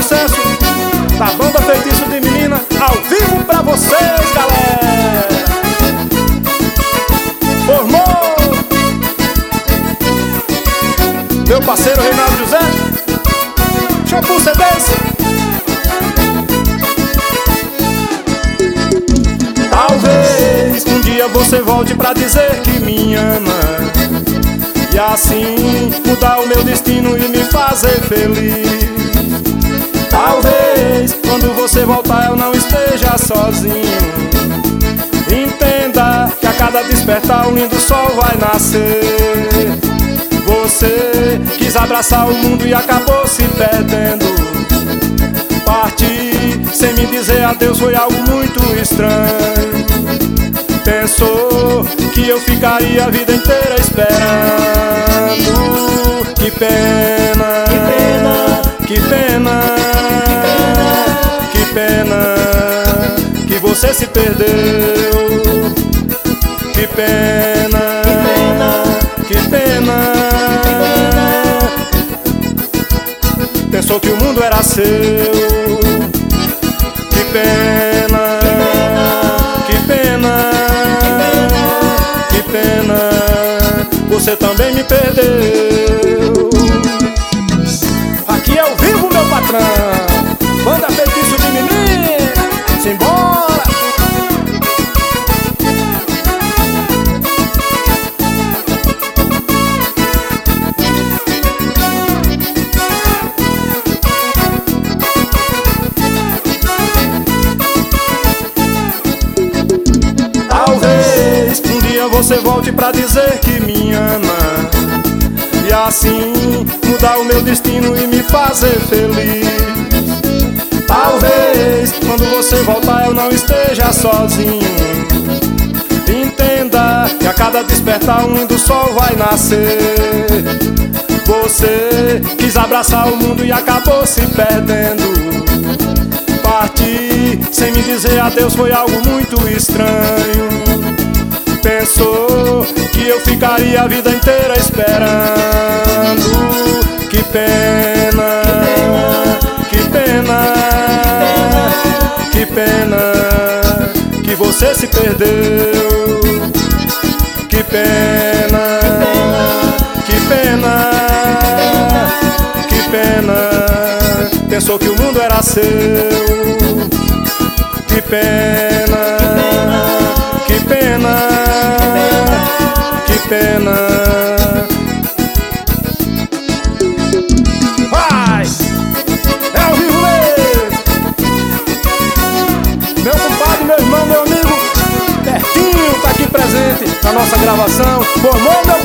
sucesso da banda Feitiço de Menina, ao vivo pra vocês, galera. Formou meu parceiro Reinaldo José, Shampoo CDs. Talvez um dia você volte pra dizer que me ama, e assim mudar o meu destino e me fazer feliz. Talvez quando você voltar eu não esteja sozinho. Entenda que a cada despertar um lindo sol vai nascer. Você quis abraçar o mundo e acabou se perdendo. Partir sem me dizer adeus foi algo muito estranho. Pensou que eu ficaria a vida inteira esperando. Que pena, que pena, que pena, que pena que você se perdeu. Que pena, que pena, que pena. Pensou que o mundo era seu. Que pena, que pena, que pena, você também me perdeu. Aqui é o vivo, meu patrão, banda Feitiço de Menina, simbora! Talvez um dia você volte pra dizer que me ama, e assim mudar o meu destino e me fazer feliz. Talvez quando você voltar eu não esteja sozinho. Entenda que a cada despertar um lindo sol vai nascer. Você quis abraçar o mundo e acabou se perdendo. Partir sem me dizer adeus foi algo muito estranho. Pensou que eu ficaria a vida inteira esperando. Que pena, que pena, que pena que você se perdeu. Que pena, que pena, que pena, pensou que o mundo era seu. Que pena, que pena, que pena. Vai! É ao vivo mesmo! Meu compadre, meu irmão, meu amigo Bertinho tá aqui presente na nossa gravação. Formou meu